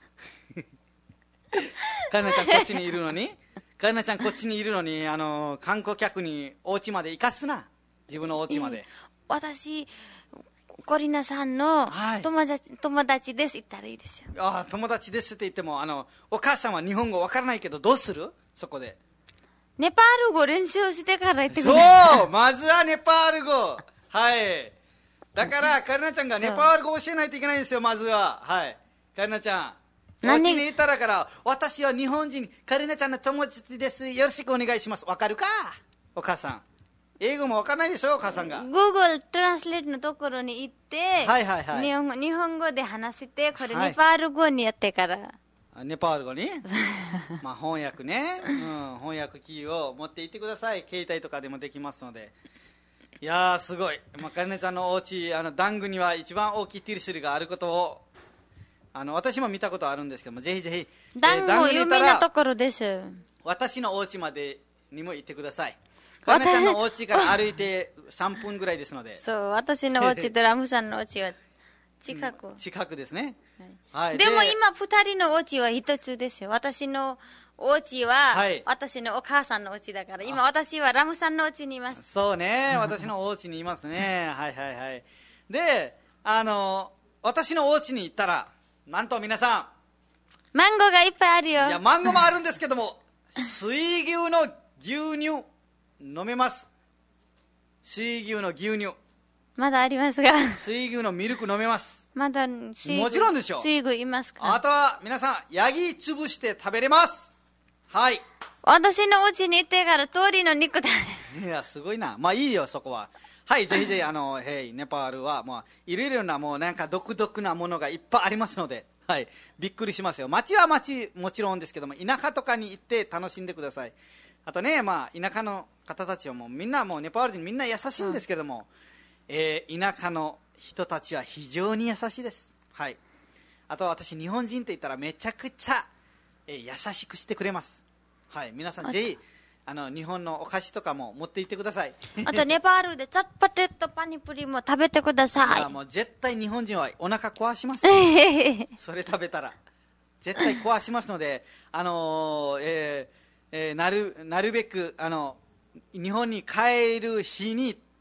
Speaker 2: カリナちゃんこっちにいるのにカリナちゃんこっちにいるのにあの観光客にお家まで行かすな。自分のお家まで、えー、
Speaker 1: 私コリナさんの友達、はい、友達です言ったらいいですよ。
Speaker 2: ああ、友達ですって言ってもあのお母さんは日本語わからないけどどうする？そこで
Speaker 1: ネパール語練習してから言ってください。
Speaker 2: そう、まずはネパール語。はい。だからカリナちゃんがネパール語を教えないといけないんですよ。まずは、はい。カリナちゃん何に言ったらから私は日本人カリナちゃんの友達です、よろしくお願いします。わかるかお母さん。英語もわかんないでしょお母さんが。
Speaker 1: Google トランスレートのところに行って、
Speaker 2: はいはいはい、
Speaker 1: 日本語、日本語で話して、これネパール語にやってから、
Speaker 2: はい、ネパール語にまあ翻訳ね、うん、翻訳キーを持って行ってください。携帯とかでもできますので。いやーすごい、まあ、カリナちゃんのお家あのダングには一番大きいティルシュルがあることをあの私も見たことあるんですけども、ぜひぜひ
Speaker 1: ダングも有名なところです。
Speaker 2: 私のお家までにも行ってください。カリナちゃんのお家から歩いてさんぷんぐらいですので。
Speaker 1: そう、私のお家とラムさんのお家は近く、
Speaker 2: うん、近くですね、
Speaker 1: はいはい、で, でも今ふたりのお家は一つですよ。私のお家は、はい、私のお母さんのお家だから、今私はラムさんのお家にいます。
Speaker 2: そうね、私のお家にいますねはいはいはい。で、あの私のお家に行ったらなんと皆さ
Speaker 1: んマンゴーがいっぱいあるよ。
Speaker 2: いやマンゴーもあるんですけども水牛の牛乳飲めます。水牛の牛乳
Speaker 1: まだありますが
Speaker 2: 水牛のミルク飲めます。
Speaker 1: まだ水
Speaker 2: もちろんでしょう。
Speaker 1: 水牛いますか。
Speaker 2: あとは皆さんヤギ潰して食べれます。はい。
Speaker 1: 私のお家に行ってから鶏の肉だ
Speaker 2: いやすごいな。まあいいよそこは。はい、ぜひぜひあのヘイネパールはもういろいろなもうなんか独特なものがいっぱいありますので、はい、びっくりしますよ。街は街もちろんですけども、田舎とかに行って楽しんでください。あとね、まあ田舎の方たちはもうみんなもうネパール人みんな優しいんですけども、うん、えー、田舎の人たちは非常に優しいです。はい。あとは私日本人って言ったらめちゃくちゃ、えー、優しくしてくれます。はい、皆さんぜひあの日本のお菓子とかも持って行ってください。
Speaker 1: あとネパールでチャッパテットパニプリも食べてください。
Speaker 2: いやもう絶対日本人はお腹壊しますそれ食べたら絶対壊しますので、あのーえーえー、なるなるべくあの日本に帰る日に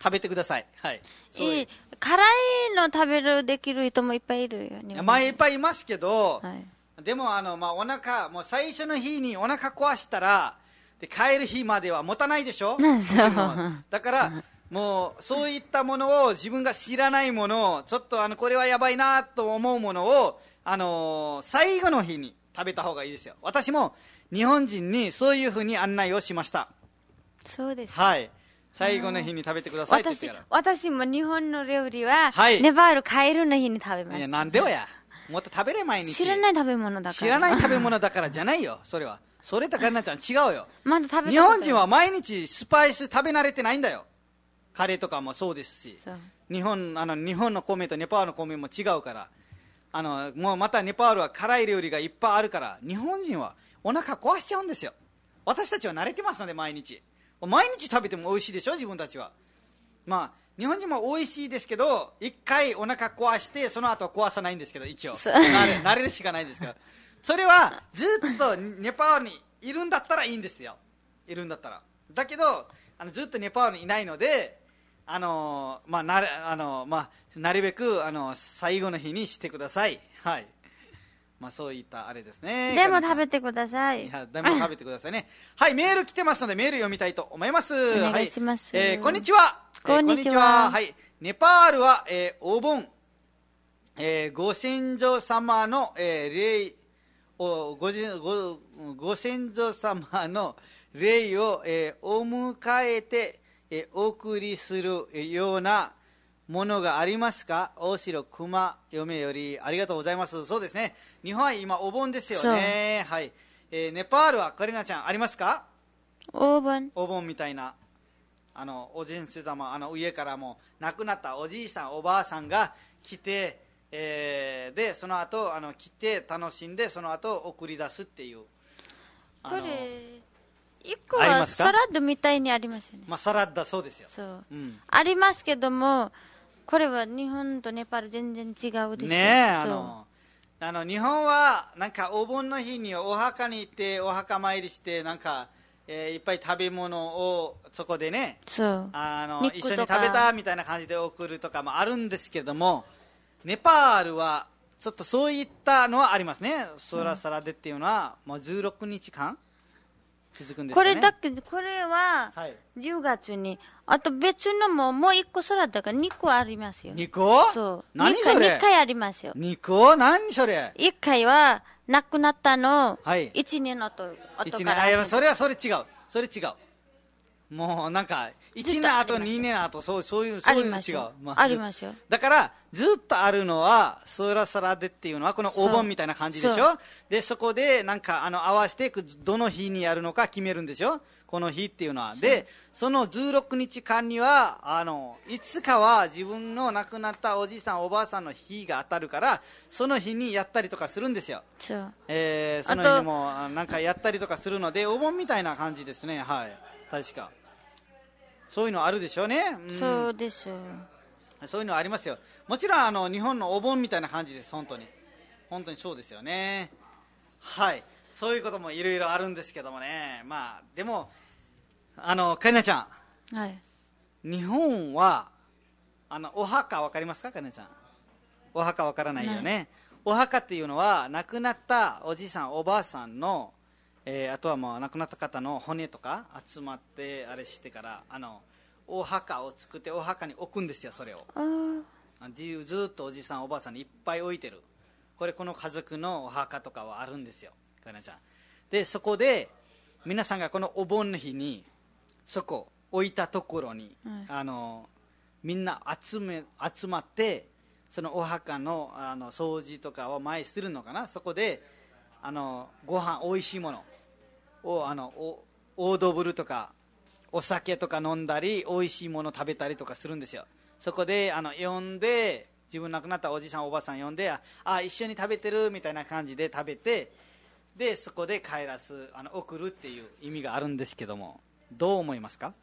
Speaker 2: 食べてください。はい。
Speaker 1: いい辛いの食べるできる人もいっぱいいるよ。
Speaker 2: まあいっぱいいますけど、
Speaker 1: はい、
Speaker 2: でもあの、まあ、お腹もう最初の日にお腹壊したらで帰る日までは持たないでしょ。
Speaker 1: そう
Speaker 2: だからもうそういったものを自分が知らないものをちょっとあのこれはやばいなと思うものを、あのー、最後の日に食べた方がいいですよ。私も日本人にそういうふうに案内をしました。
Speaker 1: そうです、
Speaker 2: はい、最後の日に食べてくださいって言ってから。
Speaker 1: 私、私も日本の料理は、はい、ネパール帰るの日に食べます。
Speaker 2: いやなんでよや、もっと食べれ毎日。
Speaker 1: 知らない食べ物だから。
Speaker 2: 知らない食べ物だからじゃないよそれは。それとかなちゃん違うよ。
Speaker 1: まだ食べ
Speaker 2: 日本人は毎日スパイス食べ慣れてないんだよ。カレーとかもそうですし、日本、あの日本の米とネパールの米も違うから、あのもうまたネパールは辛い料理がいっぱいあるから、日本人はお腹壊しちゃうんですよ。私たちは慣れてますので、毎日毎日食べても美味しいでしょ自分たちは。まあ日本人も美味しいですけど、一回お腹壊してその後は壊さないんですけど、一応慣れ、慣れるしかないんですから。それはずっとネパールにいるんだったらいいんですよ。いるんだったら。だけどあのずっとネパールにいないので、あのーまあ、なるあのーまあ、なるべく、あのー、最後の日にしてください。はい、まあ、そういったあれですね。
Speaker 1: でも食べてください。
Speaker 2: いや、でも食べてくださいね。はい、メール来てますのでメール読みたいと思います。
Speaker 1: お願いします。
Speaker 2: はい、えー、こんにちは。
Speaker 1: こんにちは。
Speaker 2: はい、ネパールは、えー、お盆、えー、ご先祖様の、えー、礼を ご, ご, ご先祖様の礼を、えー、お迎えてえお送りするようなものがありますか。大城熊嫁よりありがとうございます。そうですね、日本は今お盆ですよね。はい、えー、ネパールはカリナちゃんありますか。
Speaker 1: お盆
Speaker 2: お盆みたいな、あのおじんす様、あの上からも亡くなったおじいさんおばあさんが来て、えー、でその後あの来て楽しんでその後送り出すっていう。
Speaker 1: これ一個はサラダみたいにありますよね。
Speaker 2: まあ、サラダそうですよ。
Speaker 1: そう、
Speaker 2: うん、
Speaker 1: ありますけども、これは日本とネパール全然違うですよ
Speaker 2: ね。え、あのあの日本はなんかお盆の日にお墓に行ってお墓参りしてなんか、えー、いっぱい食べ物をそこでね、
Speaker 1: そう
Speaker 2: あの一緒に食べたみたいな感じで送るとかもあるんですけども、ネパールはちょっとそういったのはありますね。ソラサラデっていうのは、もうじゅうろくにちかん続くんですかね。
Speaker 1: これだけこれはじゅうがつに、はい、あと別のももういっこサラダがにこありますよ。
Speaker 2: にこ？
Speaker 1: そう。
Speaker 2: 何それ？
Speaker 1: にかいありますよ。
Speaker 2: にこ？何それ？
Speaker 1: いっかいは亡くなったの、
Speaker 2: はい、
Speaker 1: いちねんの後後
Speaker 2: から。いや、それはそれ違う。それ違う。もうなんかいちねんあとにねんあとそうそういうそういうの違う。
Speaker 1: まあ、ありますよ。
Speaker 2: だからずっとあるのはソラサラデっていうのはこのお盆みたいな感じでしょ。でそこでなんかあの合わせてどの日にやるのか決めるんでしょ。この日っていうのは。でそのじゅうろくにちかんにはあのいつかは自分の亡くなったおじいさんおばあさんの日が当たるから、その日にやったりとかするんですよ。
Speaker 1: そう、
Speaker 2: えー、その日にもなんかやったりとかするのでお盆みたいな感じですね。はい、確かそういうのあるでしょうね。
Speaker 1: うん、そうですよ。
Speaker 2: そういうのありますよ。もちろんあの日本のお盆みたいな感じです。本当に本当にそうですよね。はい、そういうこともいろいろあるんですけどもね。まあでもあのカリナちゃん、
Speaker 1: はい、
Speaker 2: 日本はあのお墓わかりますか。カリナちゃんお墓わからないよね。お墓っていうのは亡くなったおじいさんおばあさんのえー、あとはもう亡くなった方の骨とか集まってあれしてからあのお墓を作ってお墓に置くんですよ。それをず, ずっとおじさんおばあさんにいっぱい置いてる。これこの家族のお墓とかはあるんですよ。かなちゃんでそこで皆さんがこのお盆の日にそこ置いたところに、うん、あのみんな集め集まってそのお墓 の, あの掃除とかを前するのかな。そこであのご飯おいしいものをあのおオードブルとかお酒とか飲んだりおいしいもの食べたりとかするんですよ。そこであの呼んで自分亡くなったおじさんおばさん呼んで、あ一緒に食べてるみたいな感じで食べて、でそこで帰らすあの送るっていう意味があるんですけども、どう思いますか。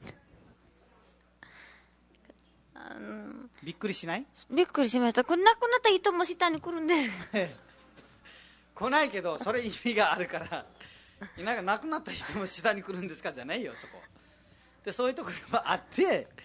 Speaker 1: あの
Speaker 2: びっくりしない？
Speaker 1: びっくりしました。これ亡くなった人も下に来るんです
Speaker 2: 来ないけどそれ意味があるからなんか亡くなった人も下に来るんですかじゃないよ。そこでそういうところがあって、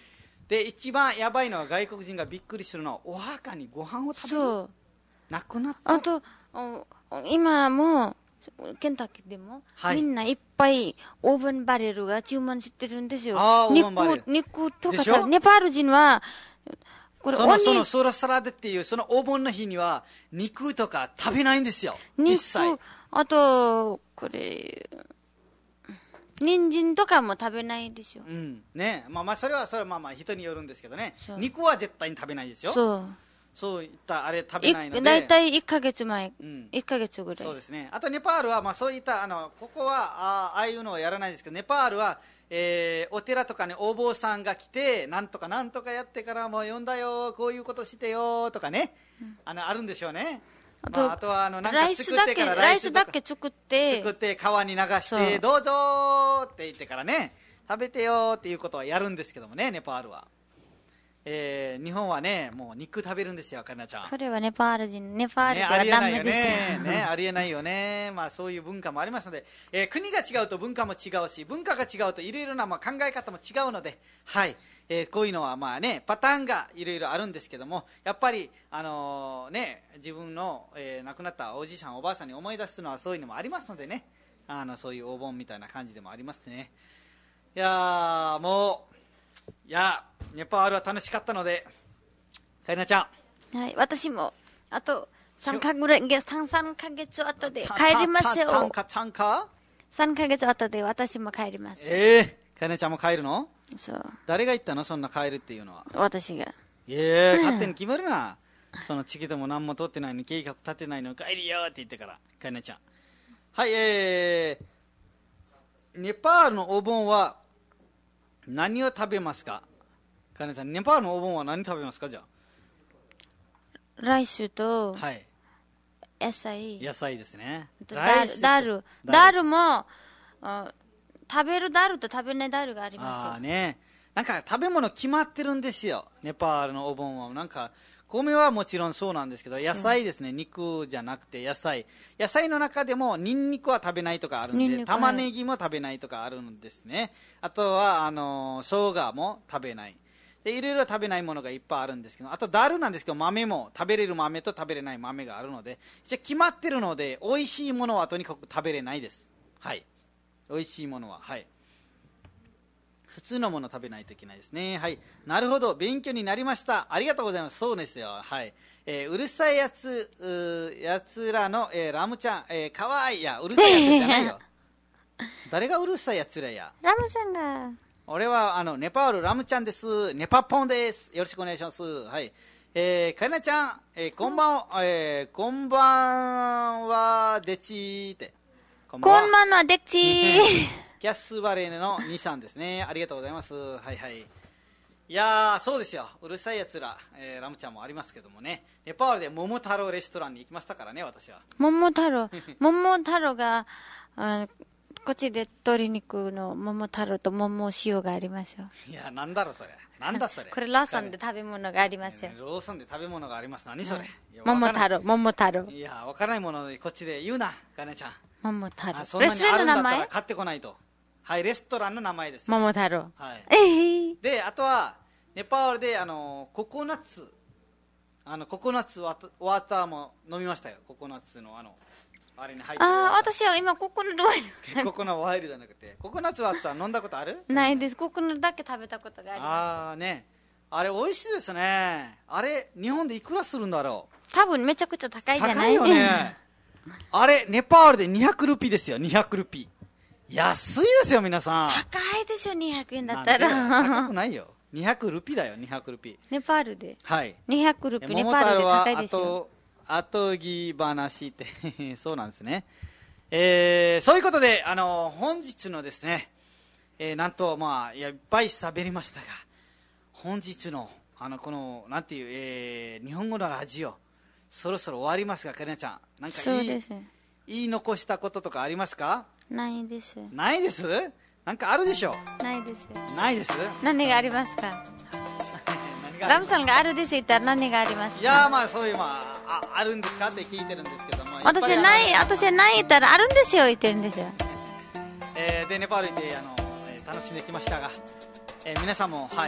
Speaker 2: で一番やばいのは外国人がびっくりするのはお墓にご飯を食べる。
Speaker 1: そう
Speaker 2: なくなった。
Speaker 1: あと今もケンタッキーでも、はい、みんないっぱいオーブンバレルが注文してるんですよ。
Speaker 2: あ
Speaker 1: 肉肉とかネパール人はこれ
Speaker 2: そのそのソーラサラダっていうそのお盆の日には肉とか食べないんですよ。
Speaker 1: 肉、あとこれ人参とかも食べないでしょ。
Speaker 2: うんね、まあまあそれはそれはまあまあ人によるんですけどね。肉は絶対に食べないですよ。
Speaker 1: そう。
Speaker 2: そういったあれ食べないので。
Speaker 1: だいたいいっかげつまえ、うん、いっかげつぐらい。
Speaker 2: そうですね。あとネパールはまあそういったあのここはあああいうのをやらないですけど、ネパールは、えー、お寺とかにお坊さんが来てなんとかなんとかやってからもう呼んだよこういうことしてよとかね、うん、あのあるんでしょうね。あと、まあ、あとはあのなんか作ってから
Speaker 1: ライスだけ作って
Speaker 2: 作って川に流してどうぞって言ってからね食べてよっていうことはやるんですけどもね、ネパールは。えー、日本はねもう肉食べるんですよ、かなちゃん。
Speaker 1: それはネパール人ネパールではダメですよね。
Speaker 2: ね、ありえないよね。まあそういう文化もありますので、えー、国が違うと文化も違うし文化が違うといろいろなまあ考え方も違うので、はい、えー、こういうのはまあねパターンがいろいろあるんですけども、やっぱりあのー、ね自分の、えー、亡くなったおじいさんおばあさんに思い出すのはそういうのもありますのでね、あのそういうお盆みたいな感じでもありますね。いやーもういやネパールは楽しかったのでかいなちゃ
Speaker 1: ん、はい、私もあとさんかげつさんかげつ後で帰りますよ。
Speaker 2: ちゃんかちゃんか
Speaker 1: さんかげつ後で私も帰ります。
Speaker 2: ええー、かいなちゃんも帰るの？
Speaker 1: そう。
Speaker 2: 誰が言ったのそんな帰るっていうのは。
Speaker 1: 私が。
Speaker 2: ええー、勝手に決めるなそのチケットも何も取ってないのに計画立てないのに帰るよって言ってからかいなちゃん。はい、えー、ネパールのお盆は何を食べますか？かねさん、ネパールのお盆は何食べますか？じゃあ
Speaker 1: ライスと
Speaker 2: はい
Speaker 1: 野菜
Speaker 2: 野菜ですね。
Speaker 1: ライスダルダルも食べるダルと食べないダルがありますよ。
Speaker 2: あね、なんか食べ物決まってるんですよ、ネパールのお盆は。なんか米はもちろんそうなんですけど野菜ですね、うん、肉じゃなくて野菜野菜の中でもニンニクは食べないとかあるんで、玉ねぎも食べないとかあるんですね。あとはあの生姜も食べないで、いろいろ食べないものがいっぱいあるんですけど、あとダルなんですけど豆も食べれる豆と食べれない豆があるので一応決まってるので、美味しいものはとにかく食べれないです。はい、美味しいものははい普通のもの食べないといけないですね。はい、なるほど、勉強になりました。ありがとうございます。そうですよ。はい、えー、うるさいやつうやつらの、えー、ラムちゃん、えー、かわいい。いやうるさいやつじゃないよ誰がうるさいやつらや。
Speaker 1: ラムちゃんが。
Speaker 2: 俺はあのネパールラムちゃんです。ネパポンです。よろしくお願いします。はい、えー、かなちゃん、えー、こんばん、えー、こんばんはでちーって。
Speaker 1: こんばんはでちー
Speaker 2: キャスバレーのにさんですね。ありがとうございます。はいはい。いやーそうですよ、うるさいやつら、えー、ラムちゃんもありますけどもね、ネパールで桃太郎レストランに行きましたからね、私は。
Speaker 1: 桃太郎桃太郎があこっちで鶏肉の桃太郎と桃塩がありますよ。
Speaker 2: いやなんだろうそれ、なんだそれ
Speaker 1: これローソンで食べ物がありますよ。
Speaker 2: ローソンで食べ物があります。何それ、
Speaker 1: うん、桃太郎桃太郎。
Speaker 2: いやわからないものでこっちで言うなかねちゃん。
Speaker 1: 桃太郎。
Speaker 2: そんなにあるんだったら買ってこないと。はい、レストランの名前です。
Speaker 1: 桃太郎。
Speaker 2: はい。
Speaker 1: えー、
Speaker 2: で、あとはネパールであのココナッツ、あのココナッツワーターも飲みましたよ。ココナッツのあのあれに入ってる。
Speaker 1: ああ、私は今ココナッツワイルド。
Speaker 2: ココナッツワイルドじゃなくて、ココナッツワーター飲んだことある？
Speaker 1: ないです。ココナッツだけ食べたことがあります。
Speaker 2: ああね、あれ美味しいですね。あれ日本でいくらするんだろう。
Speaker 1: 多分めちゃくちゃ高いじゃない？
Speaker 2: 高いよね。あれネパールでにひゃくルピーですよ。にひゃくルピー。安いですよ皆さん。
Speaker 1: 高いでしょにひゃくえんだったら。
Speaker 2: 高くないよ。にひゃくルピーだよ。にひゃくルピー。
Speaker 1: ネパールで。
Speaker 2: はい。
Speaker 1: にひゃくルピーネパールで高いでしょ。
Speaker 2: あと後ぎ話ってそうなんですね。えー、そういうことであの本日のですね、えー、なんとまあいっぱい喋りましたが、本日のあのこのなんていう、えー、日本語のラジオそろそろ終わりますが、かなちゃんなんかいい、
Speaker 1: です
Speaker 2: 言い残したこととかありますか？
Speaker 1: ないです。
Speaker 2: ないです？なんかあるでしょ？
Speaker 1: ないです。
Speaker 2: ないです？
Speaker 1: 何がありますか？ラムさんがあるでしょ言ったら何がありますか？
Speaker 2: いやまあそういうまあ あ, あるんですかって聞いてるんですけども、
Speaker 1: 私はない、私はない言ったらあるんですよ言ってるんですよ。
Speaker 2: えー、でネパールであの、えー、楽しんできましたが、えー、皆さんもはい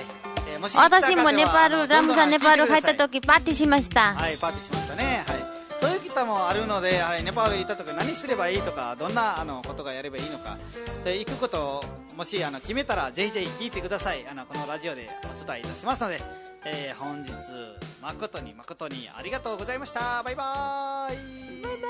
Speaker 2: えー、もし
Speaker 1: 私もネパール、ラムさんネパール入った時パーティーしました。
Speaker 2: はい、パーティーしましたね。はい。そういう方もあるので、はい、ネパール行った時何すればいいとか、どんなあのことがやればいいのか、で行くことをもしあの決めたらぜひぜひ聞いてください。あのこのラジオでお伝えいたしますので、えー、本日誠に誠にありがとうございました。バイバーイ。バイバイ。